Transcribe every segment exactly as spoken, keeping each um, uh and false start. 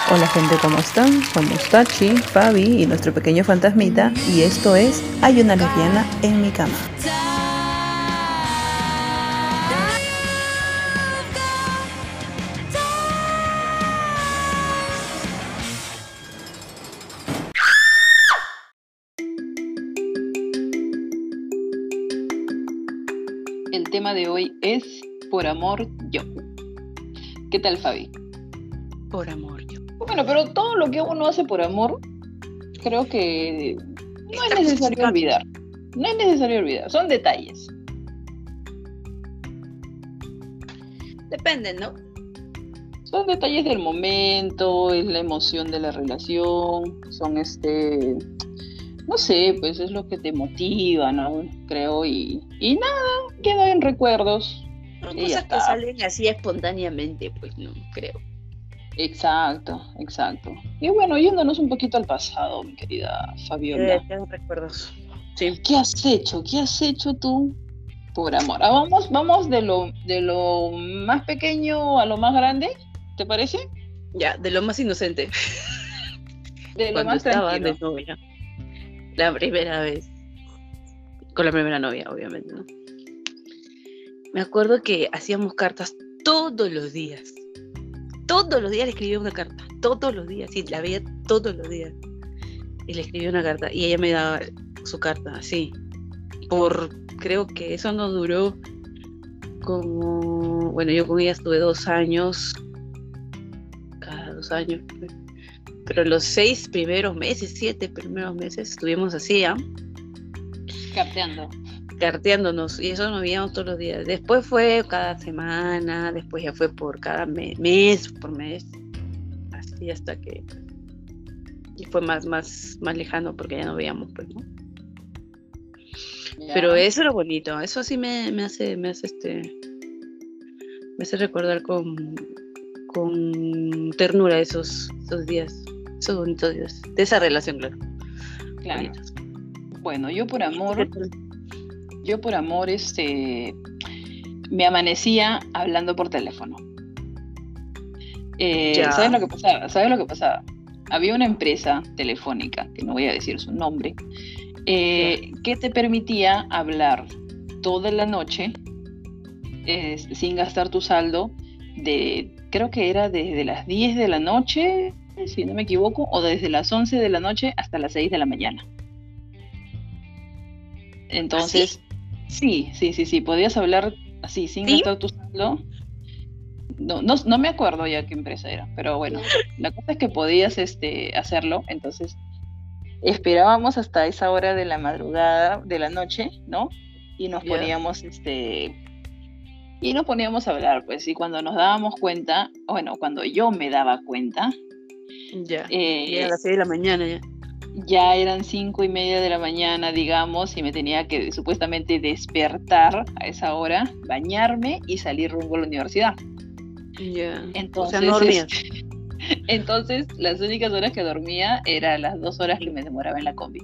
Hola gente, ¿cómo están? Somos Tachi, Fabi y nuestro pequeño fantasmita y esto es Hay una lesbiana en mi cama. El tema de hoy es Por amor yo. ¿Qué tal, Fabi? Por amor yo. Bueno, pero todo lo que uno hace por amor, creo que no es necesario olvidar. No es necesario olvidar, son detalles. Depende, ¿no? Son detalles del momento, es la emoción de la relación, son este, no sé, pues es lo que te motiva, ¿no? Creo, y, y nada, queda en recuerdos. Son Y ya cosas que está. salen así espontáneamente, pues no, creo. Exacto, exacto. Y bueno, yéndonos un poquito al pasado, mi querida Fabiola. Eh, tengo recuerdos. Sí. ¿Qué has hecho? ¿Qué has hecho tú por amor? Ah, vamos, vamos de lo, de lo más pequeño a lo más grande, ¿te parece? Ya, de lo más inocente. De lo Cuando más estaba tranquilo. de novia. La primera vez. Con la primera novia, obviamente, ¿no? Me acuerdo que hacíamos cartas todos los días. Todos los días le escribía una carta. Todos los días. Sí, la veía todos los días. Y le escribía una carta. Y ella me daba su carta, así. Por, creo que eso nos duró como... Bueno, yo con ella estuve dos años. Cada dos años. Pero los seis primeros meses, siete primeros meses, estuvimos así, ¿ah? Carteando. Carteándonos, y eso nos veíamos todos los días. Después fue cada semana, después ya fue por cada me- mes, por mes, así hasta que y fue más, más, más lejano porque ya no veíamos, pues, ¿no? Ya. Pero eso era bonito, eso sí me, me hace, me hace este, me hace recordar con, con ternura esos, esos días, esos bonitos días, de esa relación, claro. Claro. Bonitos. Bueno, yo por amor, yo por amor, este, me amanecía hablando por teléfono. Eh, Ya. ¿Sabes lo que pasaba? ¿Sabes lo que pasaba? Había una empresa telefónica, que no voy a decir su nombre, eh, que te permitía hablar toda la noche eh, sin gastar tu saldo, de, creo que era desde las diez de la noche, si no me equivoco, o desde las once de la noche hasta las seis de la mañana. Entonces, sí, sí, sí, sí, podías hablar así, sin ¿Sí? gastar tu saldo. No, no, no me acuerdo ya qué empresa era, pero bueno, la cosa es que podías este, hacerlo, entonces esperábamos hasta esa hora de la madrugada, de la noche, ¿no? Y nos Ya. poníamos, este, y nos poníamos a hablar, pues, y cuando nos dábamos cuenta, bueno, cuando yo me daba cuenta, Ya, eh, ya a las seis de la mañana ya. ya eran cinco y media de la mañana, digamos, y me tenía que supuestamente despertar a esa hora, bañarme y salir rumbo a la universidad. Ya. Entonces, o sea, no dormías. este, entonces las únicas horas que dormía eran las dos horas que me demoraba en la combi.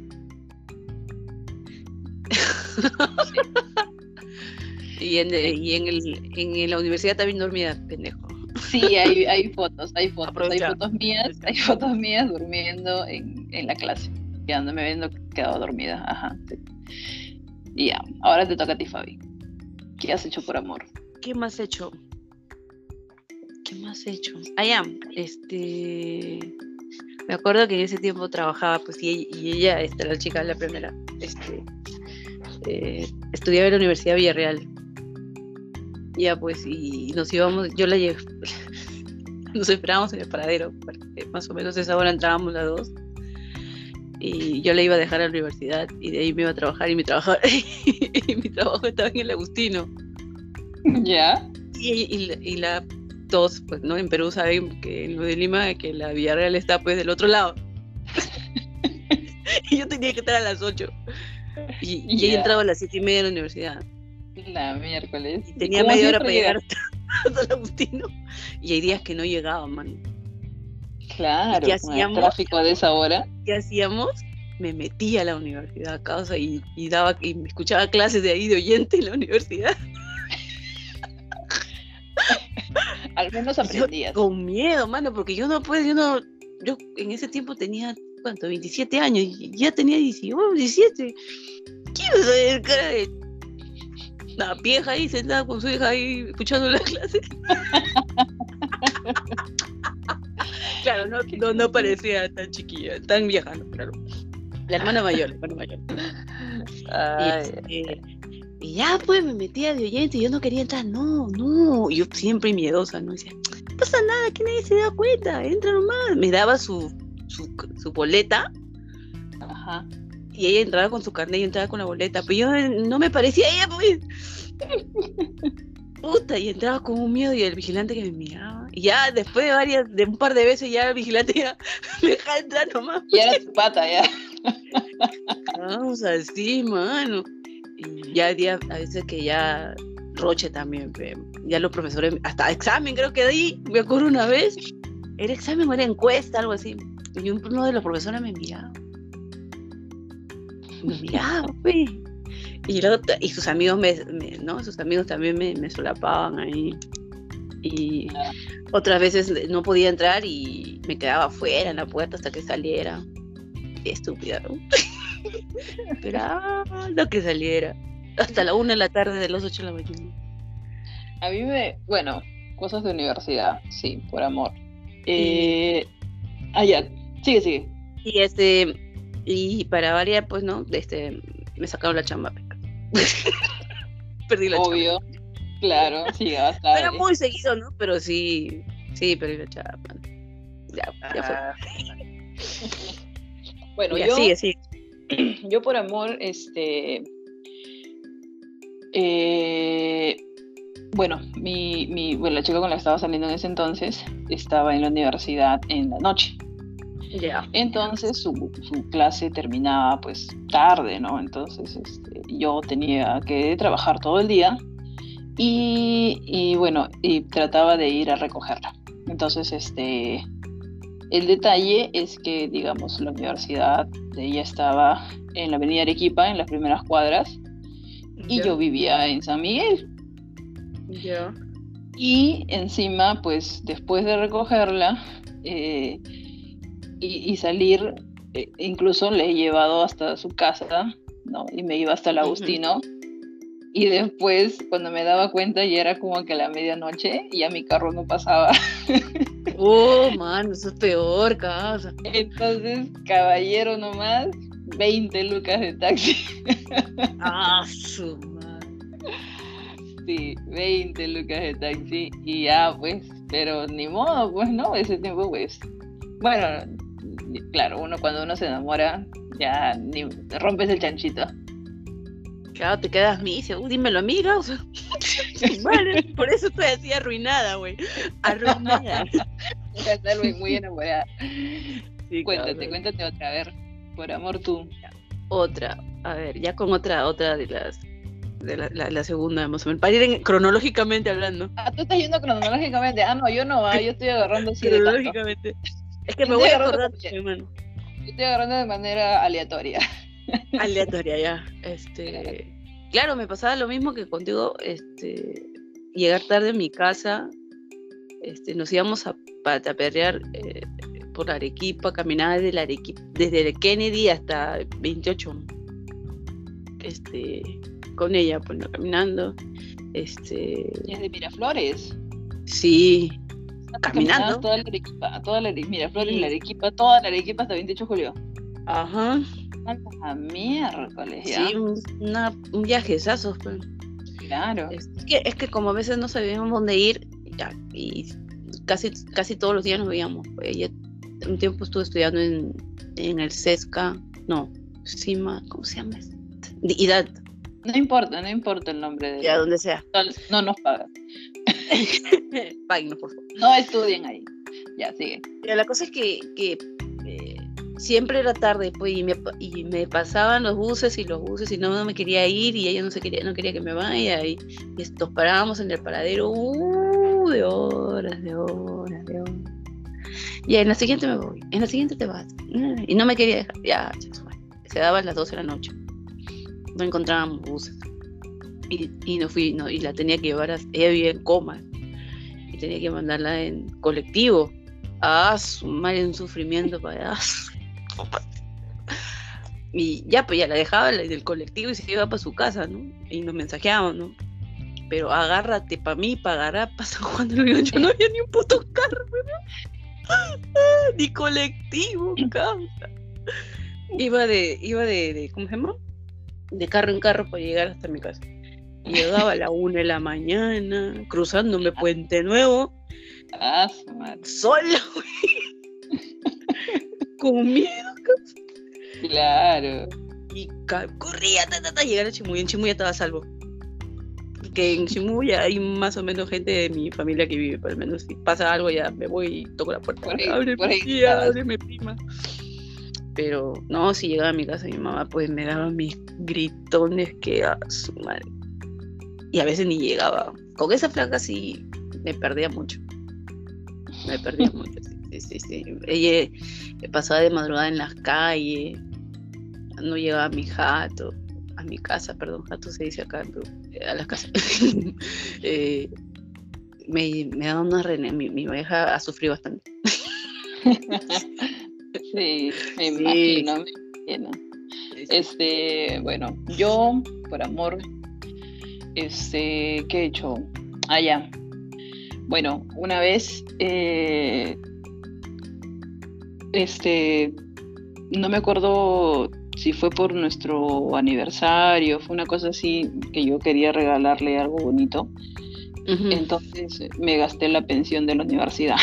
Y en, y en, el, en la universidad también dormía, pendejo. Sí, hay, hay fotos, hay fotos, Aprovecha. hay fotos mías, hay fotos mías durmiendo en, en la clase, quedándome viendo quedado dormida, ajá. Sí. Y ya, ahora te toca a ti, Fabi. ¿Qué has hecho por amor? ¿Qué más he hecho? ¿Qué más he hecho? Ah, ya, este... Me acuerdo que en ese tiempo trabajaba, pues, y ella, y ella esta, la chica, la primera, este... Eh, estudiaba en la Universidad de Villarreal. Ya, pues, y nos íbamos, yo la llevé, nos esperábamos en el paradero, porque más o menos a esa hora entrábamos las dos, y yo la iba a dejar a la universidad, y de ahí me iba a trabajar, y mi trabajo, y mi trabajo estaba en el Agustino. ¿Ya? Y, y, y la, todos, pues, ¿no? En Perú saben que en lo de Lima, que la Villarreal está, pues, del otro lado. Y yo tenía que estar a las ocho. Y, y Ya. ella entraba a las siete y media de la universidad. La miércoles. Y tenía media hora para llegar hasta, hasta el Agustino. Y hay días que no llegaba, man. Claro, ¿Y qué con el hacíamos? tráfico de esa hora. ¿Qué hacíamos? Me metía a la universidad a causa y, y daba y me escuchaba clases de ahí de oyente en la universidad. Al al menos Yo aprendías. con miedo, mano, porque yo no puedo, yo no, yo en ese tiempo tenía, ¿cuánto? veintisiete años, y ya tenía dieciocho, diecisiete. ¿Qué iba a saber, cara de una vieja ahí sentada con su hija ahí escuchando la clase? Claro, no, no, no parecía tan chiquilla, tan vieja, no, claro. La hermana mayor, la hermana mayor. Y, Ay, este, y ya pues me metía de oyente y yo no quería entrar, no, no, yo siempre miedosa, ¿no? Decía, no pasa nada, que nadie se da cuenta, entra nomás. Me daba su, su, su boleta ajá. y ella entraba con su carnet y yo entraba con la boleta, pero yo no me parecía a ella, pues. Puta, y entraba con un miedo y el vigilante que me miraba. Y ya después de varias, de un par de veces ya el vigilante ya me dejaba entrar nomás. Y era tu pata, ya. Vamos así, mano. Y ya había a veces que ya Roche también, pe, ya los profesores, hasta examen creo que di, me acuerdo una vez, era examen o era encuesta, algo así. Y uno de los profesores me miraba. Me miraba, pe. Y, luego, y sus amigos me, me, ¿no? Sus amigos también me, me solapaban ahí. Y Ah. otras veces no podía entrar y me quedaba afuera en la puerta hasta que saliera. Qué estúpida, ¿no? Esperaba lo que saliera. Hasta la una de la tarde de las ocho de la mañana. A mí me, bueno, cosas de universidad, sí, por amor. Eh, ah, ya, sigue, sigue. Y este, y para variar, pues no, este, me sacaron la chamba. Perdí la Obvio, chamba. claro, sí, llegabas No era tarde. muy seguido, ¿no? Pero sí, sí, perdí la chamba. Ya, ya fue. Ah. Bueno, Ya, yo, sigue, sigue. yo por amor, este, eh, bueno, mi, mi, bueno, la chica con la que estaba saliendo en ese entonces estaba en la universidad en la noche. Ya. Entonces su, su clase terminaba pues tarde, ¿no? Entonces este, yo tenía que trabajar todo el día y, y bueno, y trataba de ir a recogerla. Entonces, este, el detalle es que, digamos, la universidad de ella estaba en la avenida Arequipa, en las primeras cuadras, y Ya. yo vivía en San Miguel. Ya. Y encima, pues, después de recogerla eh, y, y salir, eh, incluso le he llevado hasta su casa, ¿no? Y me iba hasta el Agustino. Uh-huh. Y después, cuando me daba cuenta, ya era como que a la medianoche y ya mi carro no pasaba. Oh, mano, eso es peor, casa. Entonces, caballero nomás, veinte lucas de taxi. Ah, su madre. Sí, veinte lucas de taxi y ya, pues, pero ni modo, pues, ¿no? Ese tiempo, pues, bueno, claro, uno cuando uno se enamora, ya ni rompes el chanchito. Claro, te quedas misia. Uh, dímelo, amiga. O sea, vale, por eso estoy así arruinada, güey. Arruinada. Estar muy, muy enamorada. Sí, cuéntate, claro. cuéntate otra, a ver, por amor tú. Otra, a ver, ya con otra, otra de las, de la, la, la segunda, más o menos, para ir en, cronológicamente hablando. Ah, tú estás yendo cronológicamente. Ah, no, yo no, ah, yo estoy agarrando así de tanto. Cronológicamente. Es que me voy acordando, hermano. Yo estoy agarrando de manera aleatoria. Aleatoria, ya. Este, claro, me pasaba lo mismo que contigo, este, llegar tarde a mi casa, este, nos íbamos a pataperrear eh, por Arequipa, caminar desde la Arequipa, desde el Kennedy hasta veintiocho, este, con ella, pues no, caminando, este. Desde Miraflores. Sí, caminando. Toda la Arequipa, toda la Arequipa, Miraflores, sí. La Arequipa, toda la Arequipa hasta veintiocho de julio. Ajá. A miércoles, ya. Sí, un, una, un viajezazo, pues. Claro. Es que, es que como a veces no sabíamos dónde ir, ya, y casi, casi todos los días nos veíamos. Pues. Ella, un tiempo estuve estudiando en, en el CESCA, no, CIMA, ¿cómo se llama? IDAT. No importa, no importa el nombre de. Ya, donde sea. No nos pagan. Páguenos, por favor. No estudien ahí. Ya, sigue. Ya, la cosa es que, que eh, siempre era tarde, pues, y me, y me pasaban los buses y los buses y no, no me quería ir y ella no se quería, no quería que me vaya y, y nos parábamos en el paradero uh, de horas, de horas, de horas. Y en la siguiente me voy, en la siguiente te vas. Y no me quería dejar, ya, bueno, se daban las doce de la noche. No encontrábamos buses. Y, y no fui, no, y la tenía que llevar a, ella vivía en Coma. Y tenía que mandarla en colectivo. Ah, su madre, un sufrimiento para allá. Y ya, pues ya la dejaba en el colectivo y se iba para su casa, ¿no? Y nos mensajeábamos, ¿no? Pero agárrate para mí, para agarrar para San Juan del Urigancho. No había ni un puto carro, ¿no? Ni colectivo, causa. Iba de, iba de, de, ¿cómo se llama? De carro en carro para llegar hasta mi casa. Y llegaba a la una de la mañana, cruzándome Puente Nuevo. Ah, su madre. Sola, güey. Con miedo, causa. Claro. Y ca- corría, ta, ta, ta, llegar a Chimuya. En Chimuya estaba a salvo. Porque en Chimuya hay más o menos gente de mi familia que vive, por lo menos si pasa algo ya me voy y toco la puerta. Por ahí, Ábreme, por ahí tía, estabas. ábreme, prima. Pero no, si llegaba a mi casa mi mamá pues me daba mis gritones que a su madre. Y a veces ni llegaba. Con esa flaca sí me perdía mucho. Me perdía mucho, sí, sí, sí, sí. Ella pasaba de madrugada en las calles, no llegaba a mi jato, a mi casa, perdón, jato se dice acá, pero, eh, a las casas. eh, me, me daba una rene, mi, mi vieja ha sufrido bastante. Sí, me Sí. imagino, me imagino. Este, bueno, yo, por amor, este, ¿qué he hecho? Ah, ya. Bueno, una vez, eh, este, no me acuerdo si fue por nuestro aniversario, fue una cosa así que yo quería regalarle algo bonito. Ujú. Entonces eh, me gasté la pensión de la universidad.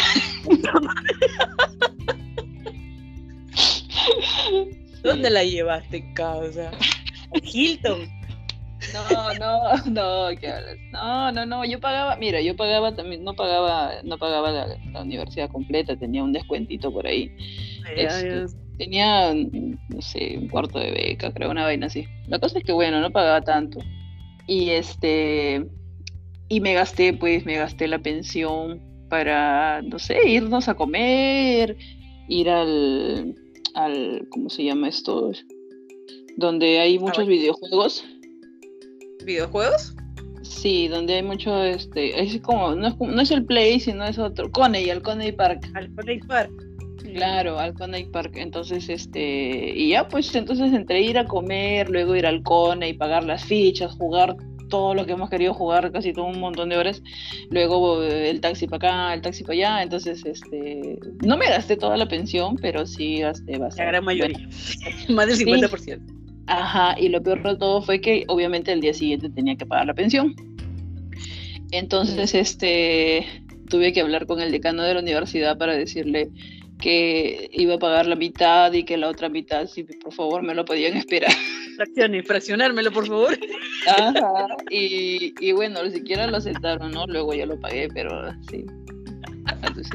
¿Dónde la llevaste, causa? Hilton. No, no, no, ¿qué hablas? No, no, no, yo pagaba, mira, yo pagaba también, no pagaba, no pagaba la, la universidad completa, tenía un descuentito por ahí. Este, tenía, no sé, un cuarto de beca, creo, una vaina así. La cosa es que, bueno, no pagaba tanto. Y este, y me gasté, pues, me gasté la pensión para, no sé, irnos a comer, ir al, al, ¿cómo se llama esto? Donde hay muchos bueno. videojuegos. ¿Videojuegos? Sí, donde hay mucho, este, es como, no es, como- no es el Play, sino es otro, Coney, el Coney Park. Al Play Park. Claro, al Coney Park. Entonces, este, y ya pues, entonces entre ir a comer, luego ir al Coney, pagar las fichas, jugar todo lo que hemos querido jugar, casi todo un montón de horas, luego eh, el taxi para acá, el taxi para allá, entonces, este, no me gasté toda la pensión, pero sí gasté La bastante. gran mayoría. Más del Sí. cincuenta por ciento. Ajá, y lo peor de todo fue que obviamente el día siguiente tenía que pagar la pensión. Entonces, este, tuve que hablar con el decano de la universidad para decirle que iba a pagar la mitad y que la otra mitad, si por favor me lo podían esperar. Fracciones, fraccionármelo, por favor. Ajá, y, y bueno, ni siquiera lo aceptaron, ¿no? Luego ya lo pagué, pero sí. Entonces,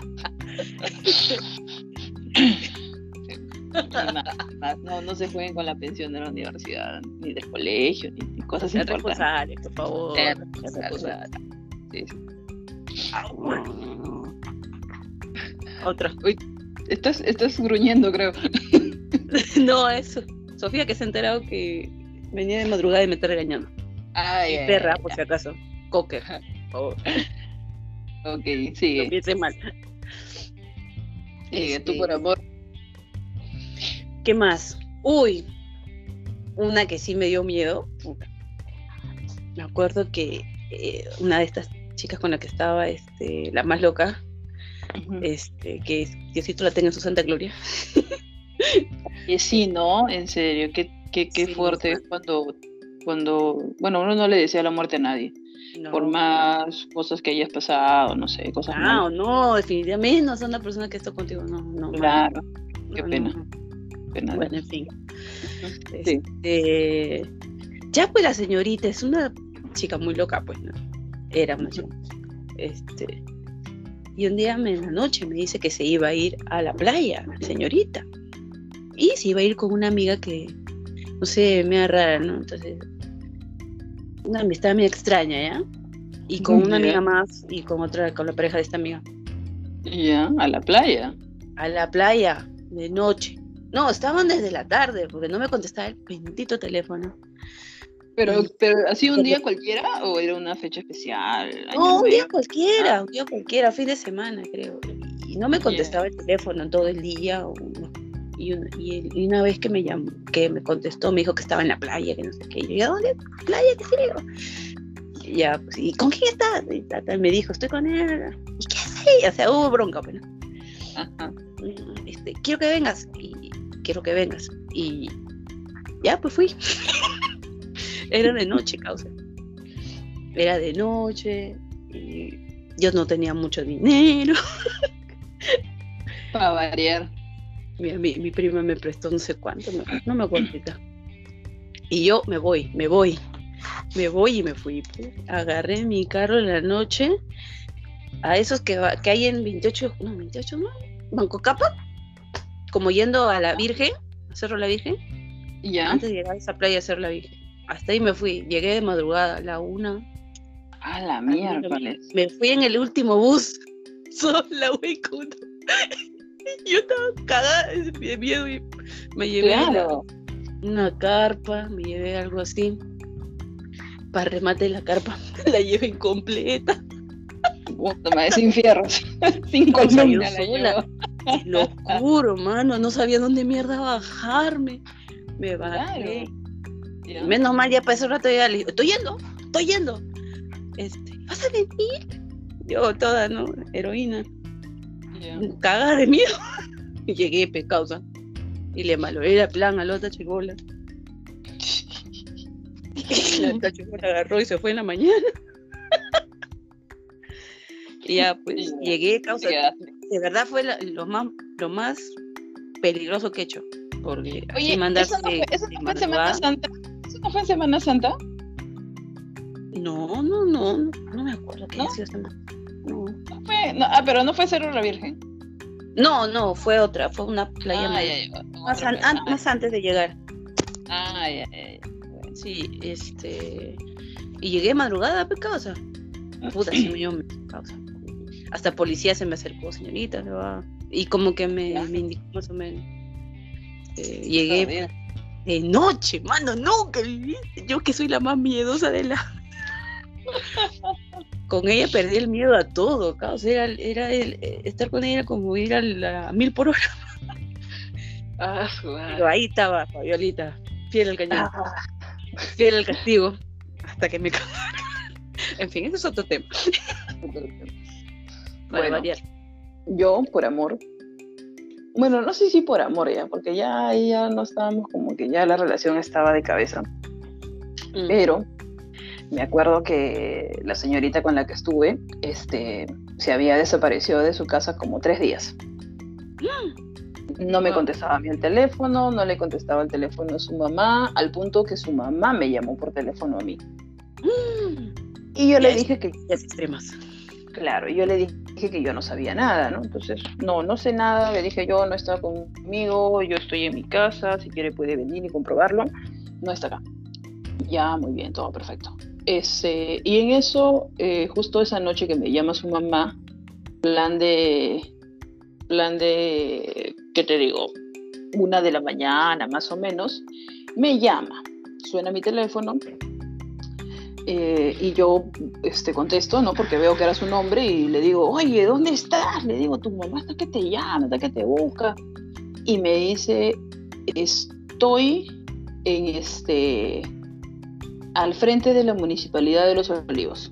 y más, más. No, no se jueguen con la pensión de la universidad, ni del colegio, ni, ni cosas Ser importantes. responsables, por favor. Ser Ser responsables. responsables. Sí, sí. Otra. Uy, estás, estás gruñendo, creo. No, eso. Sofía que se ha enterado que venía de madrugada y me está regañando. Ay, Mi ay, perra, ay, por si acaso. Cocker. Por favor, ok, no sigue. piense mal. Sigue, Este, tú por amor. ¿Qué más? Uy, una que sí me dio miedo. Puta. Me acuerdo que eh, una de estas chicas con la que estaba, este, la más loca, Ujú. este, que Diosito la tenga en su santa gloria. Y sí, ¿no? En serio, qué, qué, qué Sí, fuerte es exacto. cuando, cuando, bueno, uno no le desea la muerte a nadie, No, por más cosas que hayas pasado, no sé, cosas Ah, malas. o no, definitivamente no son la persona que está contigo, no, no. Claro, no, qué no, pena. no. pena. Bueno, en fin. Sí. Este, ya pues la señorita es una chica muy loca, pues, ¿no? Era una chica. Este, y un día me- en la noche me dice que se iba a ir a la playa, la señorita. Y se iba a ir con una amiga que, no sé, media rara, ¿no? Entonces, una amistad medio extraña, ¿ya? Y con una Ya. amiga más y con otra, con la pareja de esta amiga. Ya, a la playa. A la playa, de noche. No, estaban desde la tarde, porque no me contestaba el bendito teléfono. Pero, Y- pero ¿así un día cualquiera o era una fecha especial? Año No, un día nuevo? cualquiera, un día cualquiera, fin de semana, creo. Y no me Ya. contestaba el teléfono todo el día. o no. Y, una, y, y una vez que me llamó, que me contestó, me dijo que estaba en la playa, que no sé qué. Y yo, ¿dónde? ¿Playa? ¿Qué sigo? Y ya, pues, ¿y con quién estás? Y tata me dijo, estoy con él. ¿Y qué haces? O sea, hubo bronca, pues, ¿no? Ajá. Este, quiero que vengas. Y quiero que vengas. Y ya, pues fui. Era de noche, causa. Era de noche. Y yo no tenía mucho dinero. Para variar. Mi, mi, mi prima me prestó no sé cuánto, no, no me acuerdo ahorita. Y yo me voy, me voy, me voy y me fui. Pues. Agarré mi carro en la noche a esos que, va, que hay en veintiocho, no, veintiocho, no, Banco Capa, como yendo a la Virgen, a Cerro La Virgen, ¿Ya? antes de llegar a esa playa a Cerro La Virgen. Hasta ahí me fui, llegué de madrugada, a la una. A la a la una, miércoles. Me fui en el último bus, sola, güey, con- yo estaba cagada de miedo y me llevé la- Claro. una carpa, me llevé algo así. Para remate la carpa, la llevé incompleta. Puta madre, sin fierros. Sin O sea, yo columna la sola. llevó. Te lo juro, mano, no sabía dónde mierda bajarme. Me bajé. Claro. Ya. Menos mal, ya para ese rato ya le digo, estoy yendo, estoy yendo. Este, ¿vas a venir? Yo toda, ¿no? Heroína. Ya. Cagada de miedo. Y llegué, pe causa. Y le malogré el plan a la otra chibola. La otra chibola agarró y se fue en la mañana. Y ya, pues, Ya. llegué, causa. Ya. De verdad fue la- lo más, lo más peligroso que he hecho. Porque así Oye, mandarse ¿eso no fue, eso de no fue en Semana madrugada. Santa? ¿Eso no fue en Semana Santa? No, no, no, no, no me acuerdo que ¿No? haya sido esta. No. No fue, no, ah, pero no fue Cerro la Virgen. no, no, fue otra, fue una playa Ah, más, ya, ya, más, otra an- playa. an- más antes de llegar. Ah, ya, ya, ya. Sí, este. Y llegué madrugada, pues, causa. Puta, sí me dio miedo, causa. Hasta policía se me acercó, señorita, se va. Y como que me, Ya. me indicó más o menos. Eh, llegué Joder. de noche, mano, nunca viví. Yo que soy la más miedosa de la. Con ella perdí el miedo a todo, causa. Era, era el, eh, estar con ella era como ir a, la, a mil por hora. Ah, su madre. Pero ahí estaba, Fabiolita, fiel al cañón, Ah, fiel al castigo, hasta que me ca- En fin, ese es otro tema. Para Bueno, variar. yo por amor. Bueno, no sé si por amor ya, porque ya ahí ya no estábamos como que ya la relación estaba de cabeza. Mm. Pero me acuerdo que la señorita con la que estuve, este, se había desaparecido de su casa como tres días. No me Wow. contestaba a mí el teléfono, no le contestaba el teléfono a su mamá, al punto que su mamá me llamó por teléfono a mí. Mm. Y yo Ya le es- dije que, Ya es extremas. claro, yo le dije que yo no sabía nada, ¿no? Entonces, no, no sé nada, le dije yo, no está conmigo, yo estoy en mi casa, si quiere puede venir y comprobarlo, no está acá. Ya, muy bien, todo perfecto. Ese, y en eso, eh, justo esa noche que me llama su mamá, plan de, plan de, ¿qué te digo? Una de la mañana, más o menos, me llama, suena mi teléfono, eh, y yo este, contesto, ¿no? Porque veo que era su nombre y le digo, oye, ¿dónde estás? Le digo, tu mamá está que te llama, está que te busca. Y me dice, estoy en este, al frente de la Municipalidad de Los Olivos.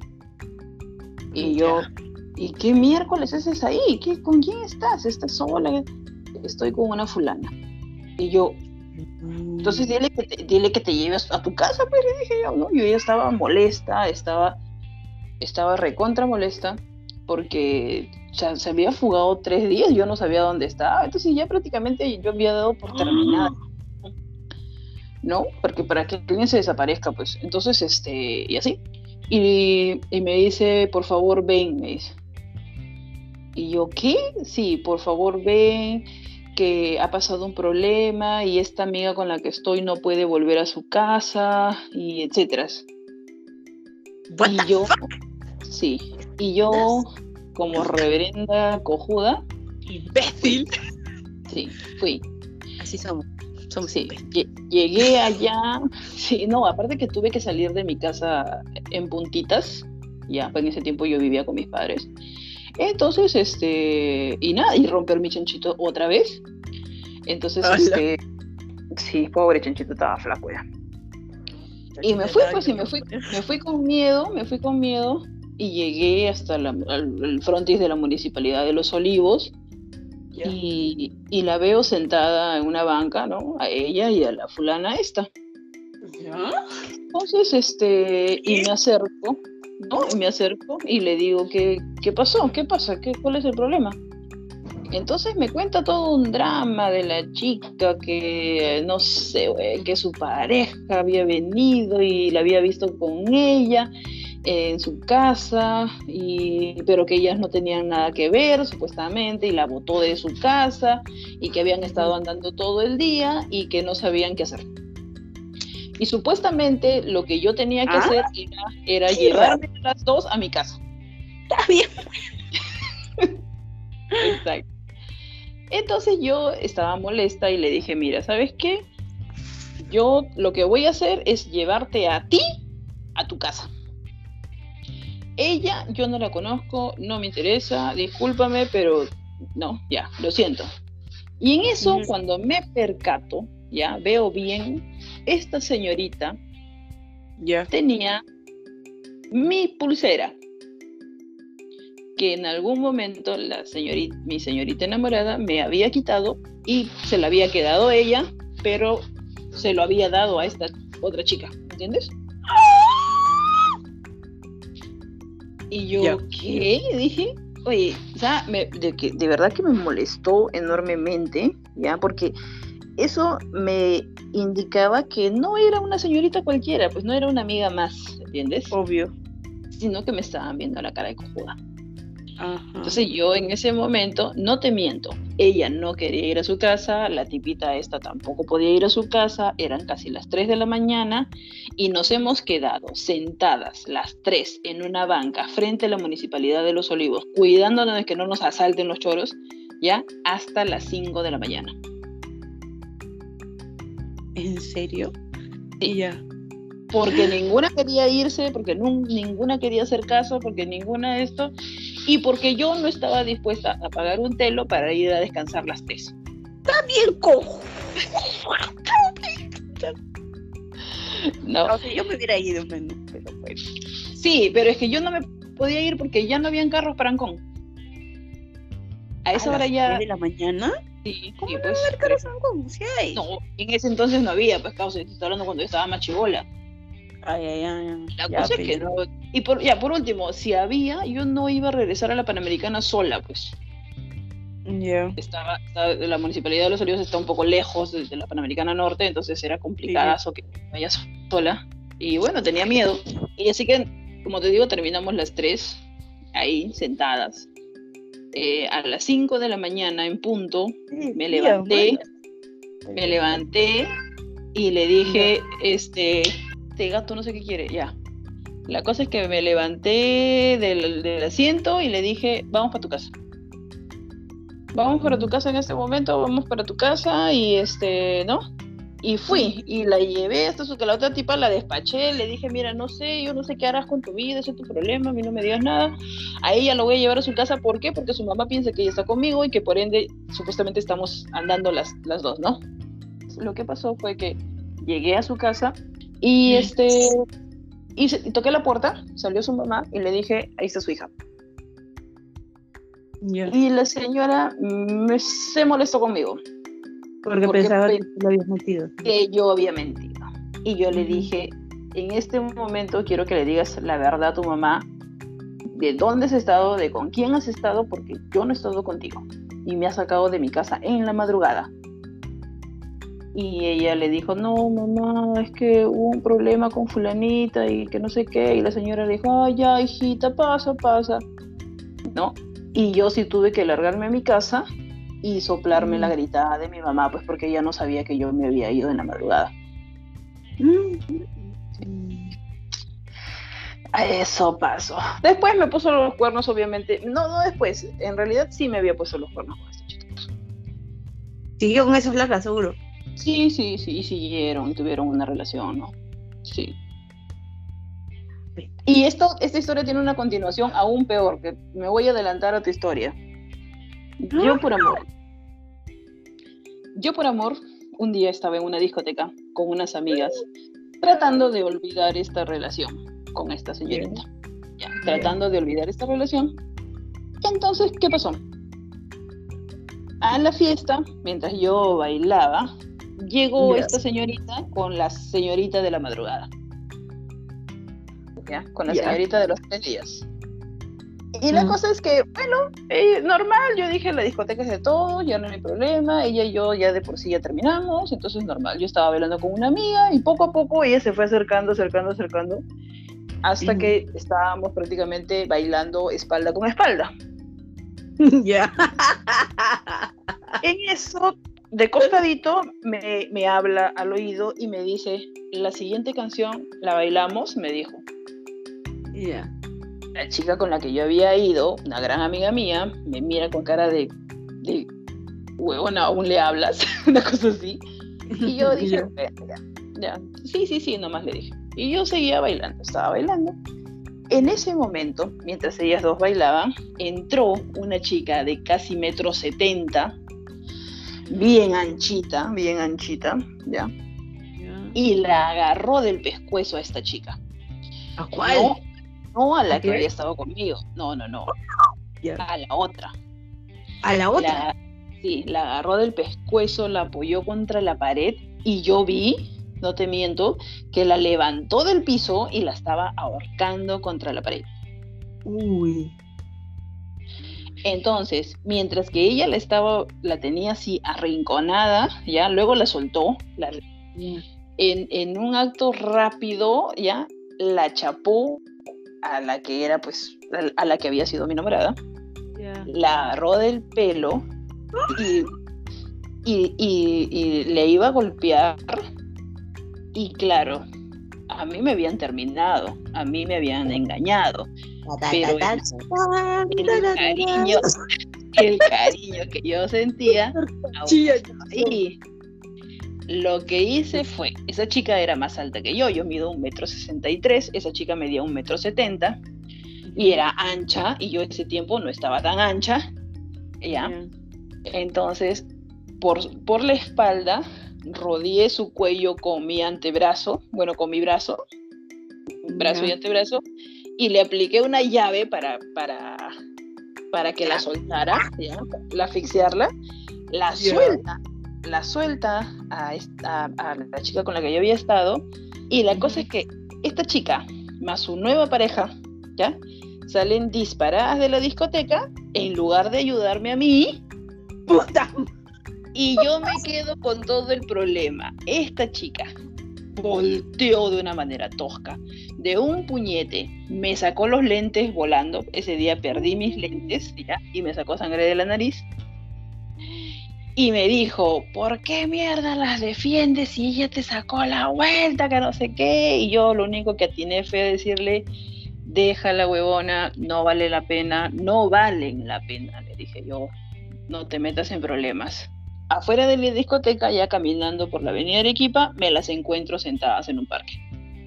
Y yo, ¿y qué miércoles haces ahí? ¿Qué, ¿Con quién estás? ¿Estás sola? Estoy con una fulana. Y yo, entonces dile que te, dile que te lleves a tu casa, pues le dije yo, ¿no? Yo ya estaba molesta, estaba, estaba recontra molesta, porque ya se había fugado tres días, yo no sabía dónde estaba, entonces ya prácticamente yo había dado por terminada, ¿no? Porque para que alguien se desaparezca, pues, entonces, este, y así. Y, y me dice, por favor, ven, me dice. Y yo, ¿qué? Sí, por favor, ven, que ha pasado un problema y esta amiga con la que estoy no puede volver a su casa y etcétera. What Y the yo, fuck? sí, y yo como reverenda cojuda, Imbécil. sí, fui. Así somos. Somos Sí, imbéciles. lle- llegué allá, sí, no, aparte que tuve que salir de mi casa en puntitas, ya, pues en ese tiempo yo vivía con mis padres. Entonces, este, y nada, y romper mi chanchito otra vez. Entonces, Ala. este, sí, pobre chanchito estaba flaco ya. Y me fui, pues, y me fui, me fui con miedo, me fui con miedo, y llegué hasta la, al, el frontis de la Municipalidad de Los Olivos, Ya. y, y la veo sentada en una banca, ¿no? A ella y a la fulana esta. ¿Ya? Entonces, este, y me acerco, ¿no? Y me acerco y le digo, ¿qué, qué pasó? ¿Qué pasa? ¿Qué, ¿Cuál es el problema? Entonces me cuenta todo un drama de la chica que, no sé, güey, que su pareja había venido y la había visto con ella eh, en su casa, y, pero que ellas no tenían nada que ver, supuestamente, y la botó de su casa, y que habían estado andando todo el día y que no sabían qué hacer. Y supuestamente lo que yo tenía que ¿Ah? hacer era, era Qué llevarme a las dos a mi casa. Está bien. Exacto. Entonces yo estaba molesta y le dije, mira, ¿sabes qué? Yo lo que voy a hacer es llevarte a ti a tu casa. Ella, yo no la conozco, no me interesa, discúlpame, pero no, ya, lo siento. Y en eso, Ujú. cuando me percato, ya veo bien, esta señorita Ya. tenía mi pulsera, que en algún momento la señorita, mi señorita enamorada me había quitado y se la había quedado ella, pero se lo había dado a esta otra chica, ¿entiendes? Y yo, Ya. ¿qué? Dije, oye, o sea, me- de, que, de verdad que me molestó enormemente, ¿ya? Porque eso me indicaba que no era una señorita cualquiera, pues no era una amiga más, ¿entiendes? Obvio. Sino que me estaban viendo la cara de cojuda. Ajá. Entonces yo en ese momento, no te miento, ella no quería ir a su casa, la tipita esta tampoco podía ir a su casa, eran casi las tres de la mañana y nos hemos quedado sentadas las tres en una banca frente a la Municipalidad de Los Olivos, cuidándonos de que no nos asalten los choros, ya hasta las cinco de la mañana. ¿En serio? Sí. Y ya. Porque ninguna quería irse, porque no, ninguna quería hacer caso, porque ninguna de esto, y porque yo no estaba dispuesta a pagar un telo para ir a descansar las tres. Bien cojo. No. O sea, yo me hubiera ido, pero pero bueno. Sí, pero es que yo no me podía ir porque ya no habían carros para Ancón. A esa ¿A hora las ya. tres de la mañana? Sí, ¿Cómo sí, no pues, va a haber carros en Ancón? Sí hay. no, en ese entonces no había, pues, causa, estoy hablando cuando yo estaba más chibola. Ay, ay, ay. La Ya, cosa es que pero- no. Y por, ya, por último, si había, yo no iba a regresar a la Panamericana sola, pues. Ya. Estaba, estaba- la Municipalidad de Los Olivos está un poco lejos de, de la Panamericana Norte, entonces era complicadazo que vaya sola. Y bueno, tenía miedo. Y así que, como te digo, terminamos las tres ahí sentadas. Eh, a las cinco de la mañana en punto, Sí, me tío, levanté, bueno. me levanté y le dije, este, este gato no sé qué quiere, ya. La cosa es que me levanté del, del asiento y le dije, vamos para tu casa. Vamos para tu casa en este momento, vamos para tu casa y este, ¿no? Y fui y la llevé hasta su que la otra tipa la despaché, le dije, mira, no sé, yo no sé qué harás con tu vida, ese es tu problema, a mí no me digas nada. A ella la voy a llevar a su casa, ¿por qué? Porque su mamá piensa que ella está conmigo y que por ende supuestamente estamos andando las, las dos, ¿no? Lo que pasó fue que llegué a su casa y Mm. este y, se- y toqué la puerta, salió su mamá y le dije, ahí está su hija. Ya. Y la señora me, se molestó conmigo. Porque porque pensaba pe- que lo habías metido. Que yo había mentido. Y yo le Ujú. dije, en este momento quiero que le digas la verdad a tu mamá, de dónde has estado, de con quién has estado, porque yo no he estado contigo. Y me has sacado de mi casa en la madrugada. Y ella le dijo, no, mamá, es que hubo un problema con fulanita y que no sé qué. Y la señora le dijo, ay, ya, hijita, pasa, pasa. ¿No? Y yo sí tuve que largarme a mi casa y soplarme Mm. la gritada de mi mamá, pues porque ella no sabía que yo me había ido en la madrugada. Mm. A eso pasó. Después me puso los cuernos, obviamente. No, no después. En realidad sí me había puesto los cuernos con este chico. Siguió con esa flaca, seguro. Sí, sí, sí, y siguieron, tuvieron una relación, ¿no? Sí. Y esto, esta historia tiene una continuación aún peor, que me voy a adelantar a tu historia. Yo por amor. Yo por amor, un día estaba en una discoteca con unas amigas, tratando de olvidar esta relación con esta señorita. Ya, tratando de olvidar esta relación. Entonces, ¿qué pasó? A la fiesta, mientras yo bailaba, llegó Yes. esta señorita con la señorita de la madrugada. ¿Ya? Con la Ya. señorita de los tres días. Y la Mm. cosa es que, bueno, eh, normal, yo dije, la discoteca es de todo, ya no hay problema, ella y yo ya de por sí ya terminamos, entonces normal. Yo estaba bailando con una amiga y poco a poco ella se fue acercando, acercando, acercando, hasta Mm. que estábamos prácticamente bailando espalda con espalda. Ya. En eso, de costadito, me, me habla al oído y me dice, la siguiente canción la bailamos, me dijo. Ya. La chica con la que yo había ido, una gran amiga mía, me mira con cara de, de huevona, aún le hablas, una cosa así. Y yo dije, Ya. "Bueno, ya, ya, sí, sí, sí, nomás le dije. Y yo seguía bailando, estaba bailando. En ese momento, mientras ellas dos bailaban, entró una chica de casi metro setenta, bien anchita, bien anchita, ¿ya? Ya. Y la agarró del pescuezo a esta chica. ¿A cuál? No, no a la ¿A que qué? había estado conmigo, no, no, no, Ya. a la otra. ¿A la otra? La, sí, la agarró del pescuezo, la apoyó contra la pared y yo vi, no te miento, que la levantó del piso y la estaba ahorcando contra la pared. Uy. Entonces, mientras que ella la estaba, la tenía así arrinconada, ya, luego la soltó, la, Ya. en, en un acto rápido, ya, la chapó a la que era, pues, a, a la que había sido mi enamorada, Ya. la agarró del pelo y, y, y, y le iba a golpear. Y claro, a mí me habían terminado, a mí me habían engañado, pero el, el cariño, el cariño que yo sentía, Chilla. y lo que hice fue, esa chica era más alta que yo, yo mido un metro sesenta y tres, esa chica medía un metro setenta, y era ancha, y yo ese tiempo no estaba tan ancha, ¿ya? Ya. Entonces, por, por la espalda, rodeé su cuello con mi antebrazo, bueno, con mi brazo, brazo Ya. y antebrazo, y le apliqué una llave para, para, para que la soltara, ¿ya? La asfixiarla, la Ya. suelta, la suelta a, esta, a la chica con la que yo había estado, y la Ujú. cosa es que esta chica, más su nueva pareja, ¿ya? Salen disparadas de la discoteca, en lugar de ayudarme a mí, Puta. y yo me quedo con todo el problema. Esta chica volteó de una manera tosca, de un puñete, me sacó los lentes volando. Ese día perdí mis lentes, ¿ya? Y me sacó sangre de la nariz. Y me dijo, ¿por qué mierda las defiendes si ella te sacó la vuelta, que no sé qué? Y yo lo único que atiné fue decirle, déjala huevona, no vale la pena, no valen la pena, le dije yo, no te metas en problemas. Afuera de la discoteca, ya caminando por la avenida Arequipa, me las encuentro sentadas en un parque.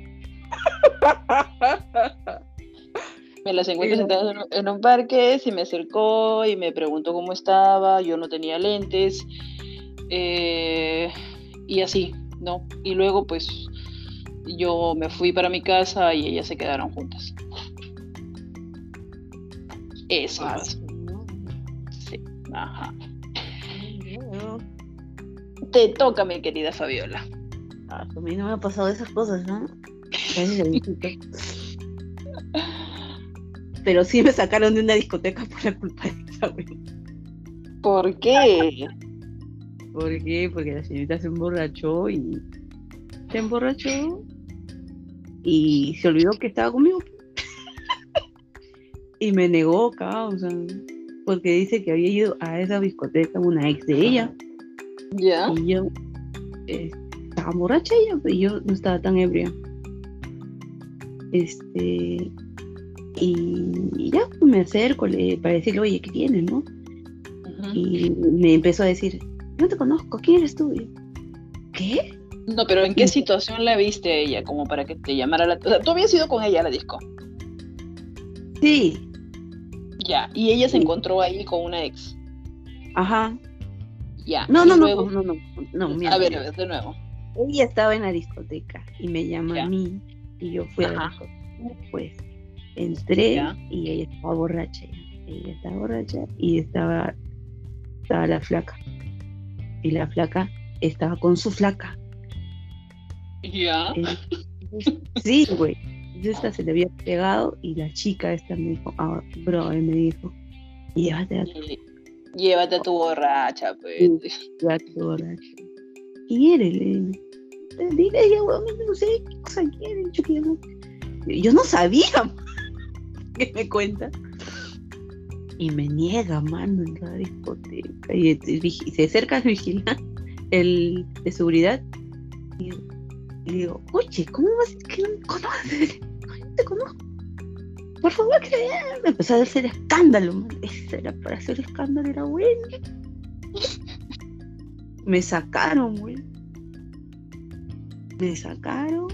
Me las encuentro Sí. sentadas en un, en un parque, se me acercó y me preguntó cómo estaba, yo no tenía lentes, eh, y así, ¿no? Y luego pues yo me fui para mi casa y ellas se quedaron juntas. Eso Ah, pasó. ¿no? Sí. Ajá. No. Te toca, mi querida Fabiola. Ah, a mí no me ha pasado esas cosas, ¿no? Gracias a Diosito. Pero sí me sacaron de una discoteca por la culpa de esa, güey. ¿Por qué? ¿Por qué? Porque la señorita se emborrachó y se emborrachó y se olvidó que estaba conmigo. Y me negó, causa, porque dice que había ido a esa discoteca una ex de ella. ¿Ya? Y yo eh, estaba borracha ella, pero yo no estaba tan ebria. Este, y ya pues, me acerco le, para decirle, oye, ¿qué tienes, no? Uh-huh. Y me empezó a decir, no te conozco, ¿quién eres tú? Y yo, ¿qué? No, pero ¿en qué situación la viste a ella como para que te llamara la... O sea, tú habías ido con ella a la disco. Sí, Ya, y ella se Sí. encontró ahí con una ex. ajá. Ya. No, y no, no, luego... no, no, no, mira, A ver, mira. a ver, de nuevo. Ella estaba en la discoteca y me llama Ya. a mí y yo fui a la Ajá. discoteca. Pues entré Ya. y ella estaba borracha. ya. Ella estaba borracha y estaba, estaba la flaca. Y la flaca estaba con su flaca. Ya. Entonces, sí, güey. Entonces esta se le había pegado y la chica esta me dijo, ah, bro, y me dijo, llévate a tu, Y- Llévate a tu borracha, pues. llévate a tu borracha. Quiérele. Dile a ella, weón, no sé qué cosa quiere. Yo, que no- yo no sabía que me cuenta. Y me niega, mano, en la discoteca. Y, el- el vigi- se acerca el vigilante, el de seguridad. Y, y digo, oye, ¿cómo vas a decir que no me conoces? No te conozco. Por favor, que vean. Me empezó a hacer escándalo, man. Eso era para hacer escándalo, era bueno. Me sacaron, güey. Me sacaron.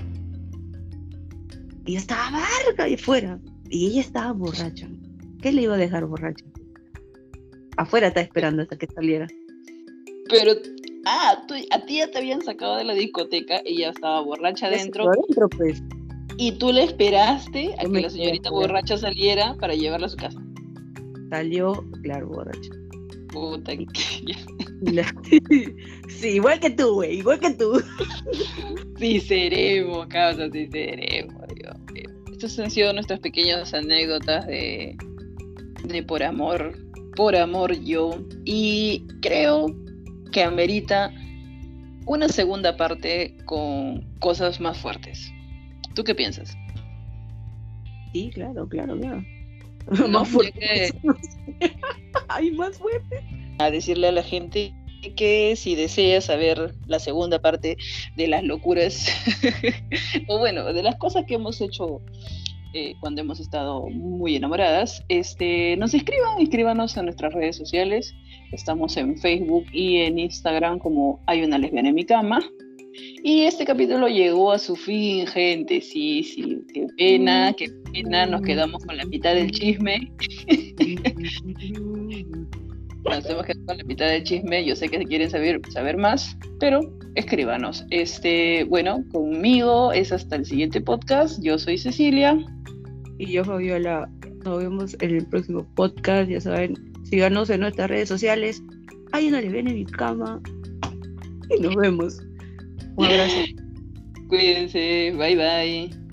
Y yo estaba barca y fuera. Y ella estaba borracha. ¿Qué le iba a dejar borracha? Afuera está esperando hasta que saliera. Pero, ah, tú, a ti ya te habían sacado de la discoteca, ella estaba borracha Ya se adentro, quedó adentro, pues. y tú le esperaste a Yo que me la quedé señorita afuera. borracha saliera para llevarla a su casa. Salió, claro, borracha. Puta, que- ya. La- Sí, igual que tú, güey, igual que tú. Sí seremos, causa, sí seremos, Dios mío. Estas han sido nuestras pequeñas anécdotas de, de por amor, por amor yo. Y creo que amerita una segunda parte con cosas más fuertes. ¿Tú qué piensas? Sí, claro, claro, claro. No, Más fuerte. ya que- Ay, más fuerte. A decirle a la gente que si desea saber la segunda parte de las locuras o bueno, de las cosas que hemos hecho eh, cuando hemos estado muy enamoradas, este, nos escriban, escríbanos a nuestras redes sociales. Estamos en Facebook y en Instagram como Hay una lesbiana en mi cama. Y este capítulo llegó a su fin, gente. Sí, sí, qué pena, qué pena. Nos quedamos con la mitad del chisme. Nos hemos quedado con la mitad del chisme. Yo sé que quieren saber, saber más, pero escríbanos. Este, bueno, conmigo es hasta el siguiente podcast. Yo soy Cecilia. Y yo, Fabiola, nos vemos en el próximo podcast. Ya saben, síganos en nuestras redes sociales. Hay una lesbiana en mi cama. Y nos vemos. Un abrazo. Cuídense. Bye bye.